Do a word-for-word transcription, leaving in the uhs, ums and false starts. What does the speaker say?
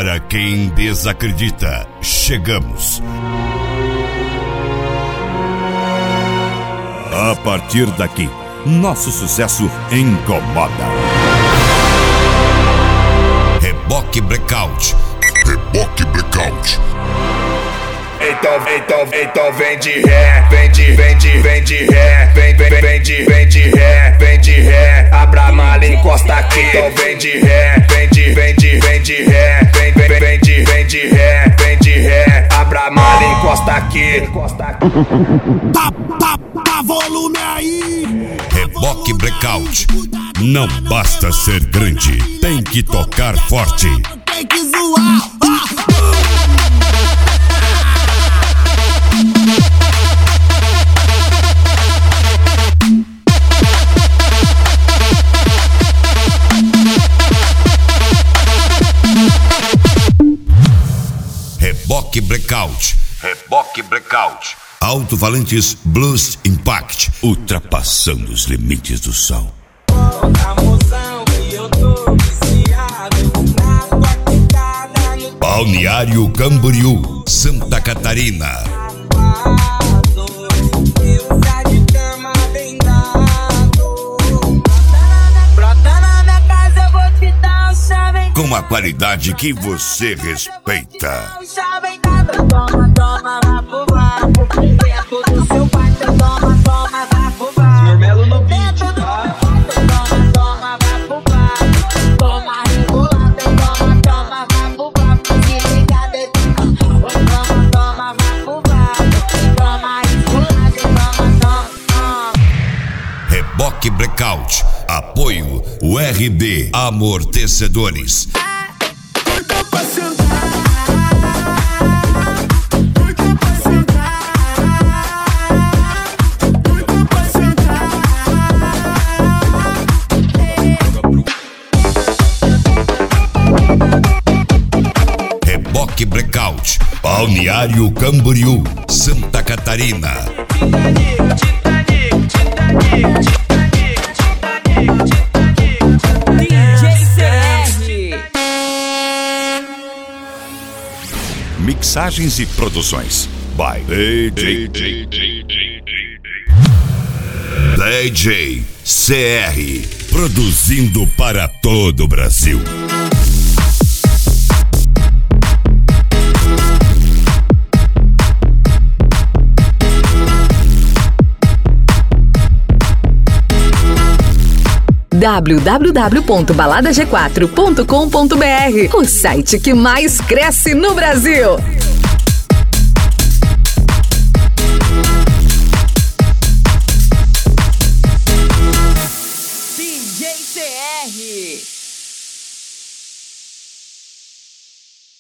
Para quem desacredita, chegamos. A partir daqui, nosso sucesso incomoda. Reboque Breakout. Reboque Breakout. Então, então, então vem de ré, vem de, vem de, vem de ré, vem, vem, vem de, vem de ré, vem de ré, abra a mala, encosta aqui. Então vem de ré, vem de, vem de, vem de ré, vem, vem, vem de, vem de ré, vem de ré, abra a mala, encosta aqui. Tá, tá, tá volume aí. Reboque Breakout. Não basta ser grande, tem que tocar forte. Tem que zoar. Reboque Breakout. Reboque Breakout. Alto-falantes Blues Impact. Ultrapassando os limites do som. Balneário Camboriú, Santa Catarina. Com a qualidade que você respeita. Toma, toma, vá pro vapo. Dentro do seu quarto, toma, toma, vá pro vapo. Senhor Melo no beat, tá? Toma, toma, vá pro vapo. Toma, regulado, toma, toma, vá pro vapo. Se liga, bebê. Toma, toma, vá pro vapo. Toma, regulado, toma, toma, toma. Reboque Breakout. Apoio U R B Amortecedores. Reboque Breakout. Balneário Camboriú, Santa Catarina. D J C R. Mixagens e produções by D J D J C R. Produzindo para todo o Brasil. w w w ponto balada g quatro ponto com ponto b r, o site que mais cresce no Brasil.